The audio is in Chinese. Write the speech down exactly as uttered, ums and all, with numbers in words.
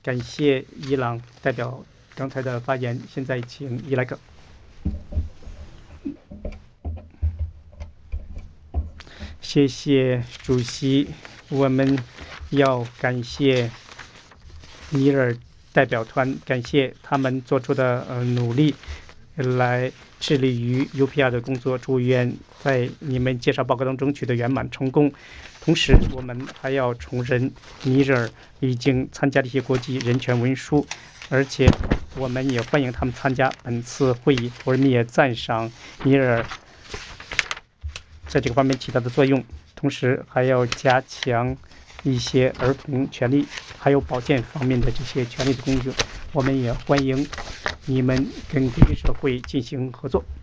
感谢伊朗代表刚才的发言，现在请伊莱克。谢谢主席，我们要感谢尼日尔代表团，感谢他们做出的、呃、努力，来致力于 U P R 的工作，祝愿在你们介绍报告当中取得圆满成功。同时，我们还要重申尼日尔已经参加了一些国际人权文书，而且我们也欢迎他们参加本次会议。我们也赞赏尼日尔在这个方面起到的作用，同时还要加强一些儿童权利还有保健方面的这些权利的工作。我们也欢迎你们跟国际社会进行合作。